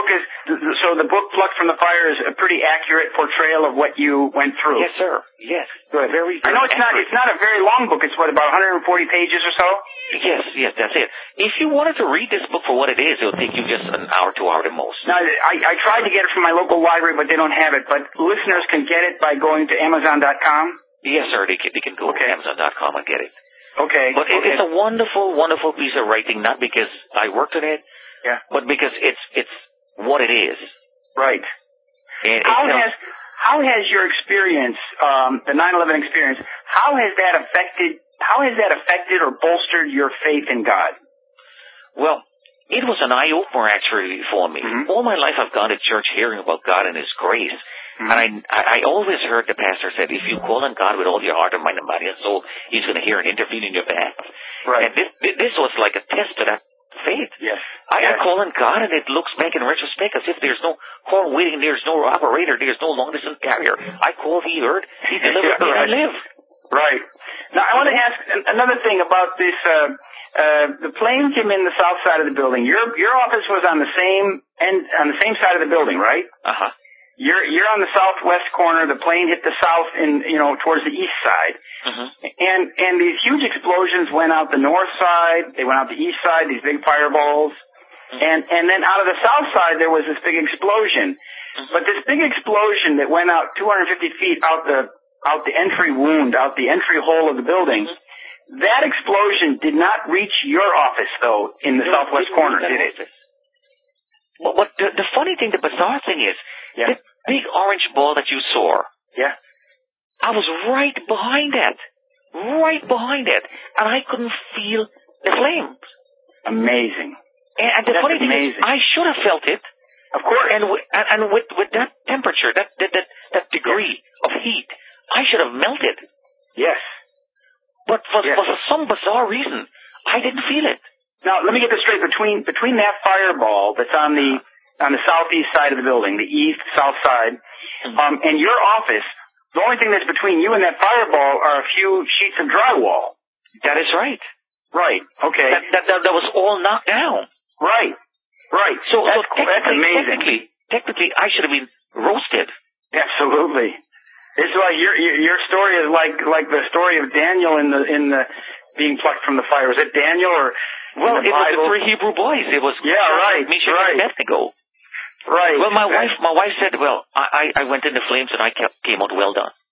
book Plucked from the Fire is a pretty accurate portrayal of what you went through. Yes, sir. Yes. Good. Very, very I know it's not a very long book. It's about 140 pages or so? Yes, that's it. If you wanted to read this book for what it is, it'll take you just an hour, 2 hours at most. Now, I tried to get it from my local library, but they don't have it. But listeners can get it by going to Amazon.com? Yes, sir. They can go to Amazon.com and get it. Okay. But it's a wonderful, wonderful piece of writing, not because I worked on it, but because it's what it is. Right. And how has your experience, the 9/11 experience, how has that affected or bolstered your faith in God? Well, it was an eye-opener actually for me. Mm-hmm. All my life I've gone to church hearing about God and His grace. Mm-hmm. And I always heard the pastor said, if you call on God with all your heart and mind and body and soul, He's going to hear and intervene in your behalf. Right. And this was like a test to that faith. Yes. I call on God, and it looks back in retrospect as if there's no call waiting, there's no operator, there's no long-distance carrier. I called, He heard, He delivered me, and I live. Right. Now, I want to ask another thing about this. The plane came in the south side of the building. Your office was on the same side of the building, right? Uh-huh. You're on the southwest corner. The plane hit the south towards the east side. Uh-huh. And these huge explosions went out the north side. They went out the east side, these big fireballs. Uh-huh. And then out of the south side, there was this big explosion. Uh-huh. But this big explosion that went out 250 feet out the entry wound, out the entry hole of the building, uh-huh. That explosion did not reach your office, though, in the southwest corner, did it? Well, the funny thing, the bizarre thing is, yeah. The big orange ball that you saw, yeah, I was right behind that, and I couldn't feel the flames. Amazing. And the funny thing is, I should have felt it. Of course. And with that temperature, that degree of heat, I should have melted. Yes. But for some bizarre reason, I didn't feel it. Now, let me get this straight. Between that fireball that's on the southeast side of the building, the south side, mm-hmm. And your office, the only thing that's between you and that fireball are a few sheets of drywall. That is right. Right. Okay. That was all knocked down. Right. So that's amazing. Technically, I should have been roasted. Absolutely. It's like your story is like the story of Daniel in the being plucked from the fire. Was it Daniel or? Well, it was the 3 Hebrew boys. It was Meshach and Abednego. Right. Well, my wife said, well, I went in the flames and I came out well done.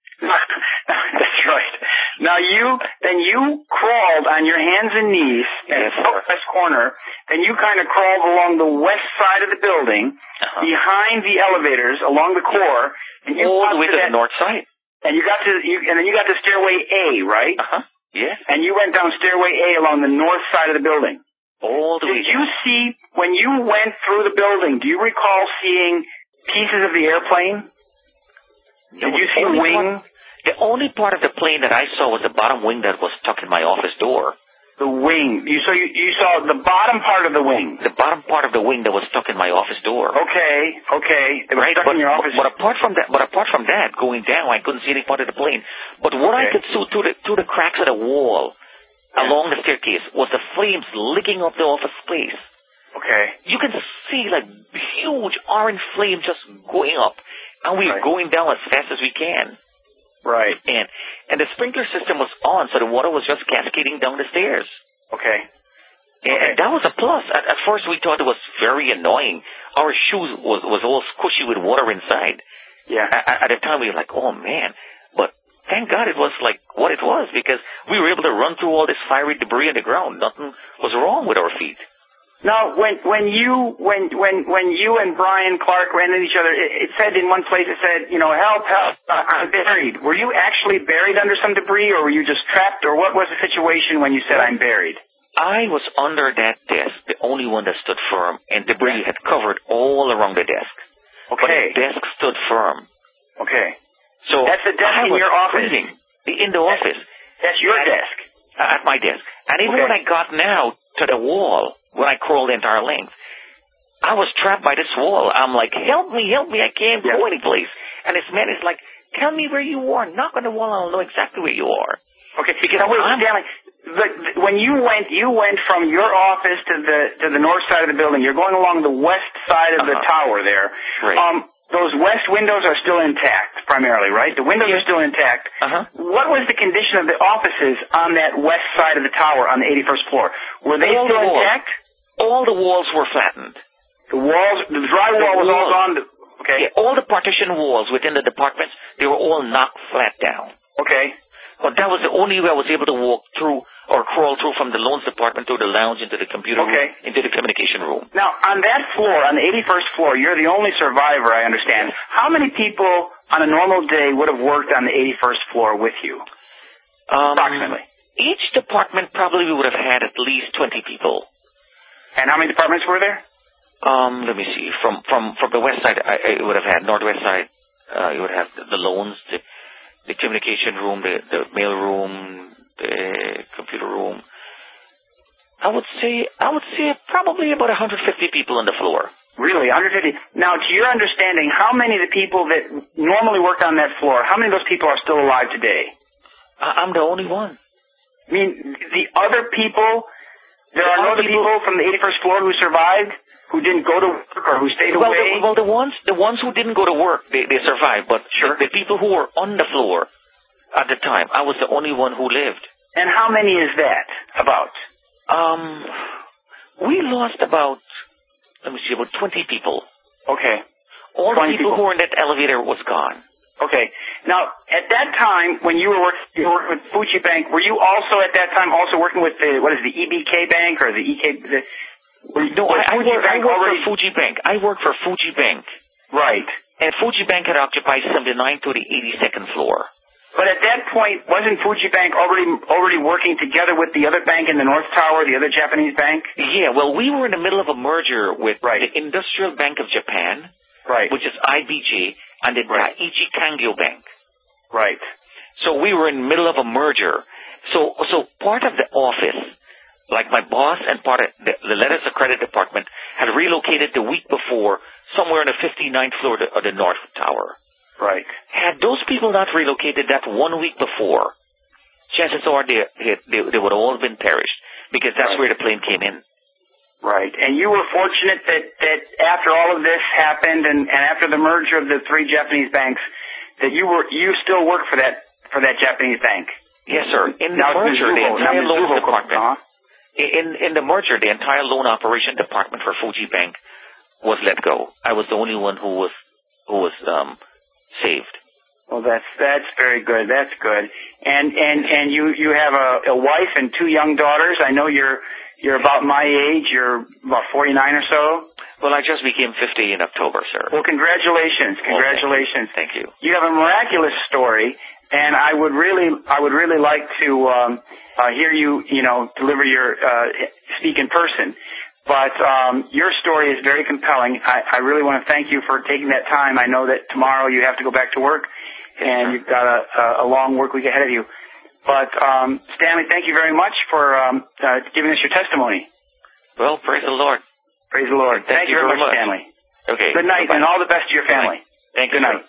That's right. Now you crawled on your hands and knees in the southwest corner, and you kind of crawled along the west side of the building, uh-huh. behind the elevators, along the core, and you all the way to the north side. And then you got to stairway A, right? Uh-huh. Yes. And you went down stairway A along the north side of the building. All the way. Did you see, when you went through the building, do you recall seeing pieces of the airplane? Did you see a wing? The only part of the plane that I saw was the bottom wing that was stuck in my office door. The wing. You saw the bottom part of the wing. The bottom part of the wing that was stuck in my office door. Okay. It was right, stuck in your office. But apart from that, going down, I couldn't see any part of the plane. But what I could see through the cracks of the wall, along the staircase, was the flames licking up the office space. Okay. You can see like huge orange flames just going up, and we were going down as fast as we can. Right. And the sprinkler system was on, so the water was just cascading down the stairs. Okay. And that was a plus. At first we thought it was very annoying. Our shoes was all squishy with water inside. Yeah. At the time we were like, oh man. But thank God it was like what it was, because we were able to run through all this fiery debris on the ground. Nothing was wrong with our feet. Now, when you and Brian Clark ran into each other, it said in one place, it said, help, I'm buried. Were you actually buried under some debris, or were you just trapped, or what was the situation when you said I'm buried? I was under that desk, the only one that stood firm, and debris had covered all around the desk. Okay. But the desk stood firm. Okay. So that's the desk in your office. In the office. That's your desk. At my desk. And even when I got now to the wall, when I crawled the entire length, I was trapped by this wall. I'm like, help me, I can't go anyplace. And this man is like, tell me where you are. Knock on the wall and I'll know exactly where you are. Okay, because Stanley, when you went from your office to the north side of the building. You're going along the west side of the tower there. Right. Those west windows are still intact, primarily, right? The windows are still intact. What was the condition of the offices on that west side of the tower on the 81st floor? Were they still intact? All the walls were flattened. The drywall was all gone. Okay. Yeah, all the partition walls within the departments, they were all knocked flat down. Okay. But that was the only way I was able to walk through or crawl through from the loans department to the lounge into the computer room, into the communication room. Now, on that floor, on the 81st floor, you're the only survivor, I understand. How many people on a normal day would have worked on the 81st floor with you? Approximately. Each department probably would have had at least 20 people. And how many departments were there? Let me see. From the west side, it would have had northwest side. You would have the loans, the communication room, the mail room, the computer room. I would say probably about 150 people on the floor. Really, 150. Now, to your understanding, how many of the people that normally worked on that floor, how many of those people are still alive today? I'm the only one. I mean, the other people, there are no other people from the 81st floor who survived, who didn't go to work or who stayed away? Well, the ones who didn't go to work, they survived. But sure. The people who were on the floor at the time, I was the only one who lived. And how many is that, about? We lost about 20 people. Okay. All the people who were in that elevator was gone. Okay. Now, at that time, when you were working with Fuji Bank, were you also at that time also working with the EBK Bank or the EK? I worked for Fuji Bank. I worked for Fuji Bank. Right. And Fuji Bank had occupied 79 to the 82nd floor. But at that point, wasn't Fuji Bank already working together with the other bank in the North Tower, the other Japanese bank? Yeah, well, we were in the middle of a merger with the Industrial Bank of Japan, which is IBJ, and the Daiichi Kangyo Bank. Right. So we were in the middle of a merger. So part of the office, like my boss and part of the letters of credit department, had relocated the week before somewhere on the 59th floor of the North Tower. Right. Had those people not relocated that 1 week before, chances are they would have all been perished, because that's where the plane came in. Right. And you were fortunate that after all of this happened and after the merger of the three Japanese banks, that you still worked for that Japanese bank. Yes, sir. In the merger, the entire loan department. In the merger, the entire loan operation department for Fuji Bank was let go. I was the only one who was saved. Well, that's very good. That's good. And you have a wife and two young daughters. I know you're about my age. You're about 49 or so. Well, I just became 50 in October, sir. Well, congratulations. Congratulations. Thank you. You have a miraculous story, and I would really like to hear you deliver your speak in person. But your story is very compelling. I really want to thank you for taking that time. I know that tomorrow you have to go back to work, and you've got a long work week ahead of you. But Stanley, thank you very much for giving us your testimony. Well, praise the Lord. Praise the Lord. Thank you very much, Stanley. Okay. Good night, and all the best to your family. Thank you. Good night.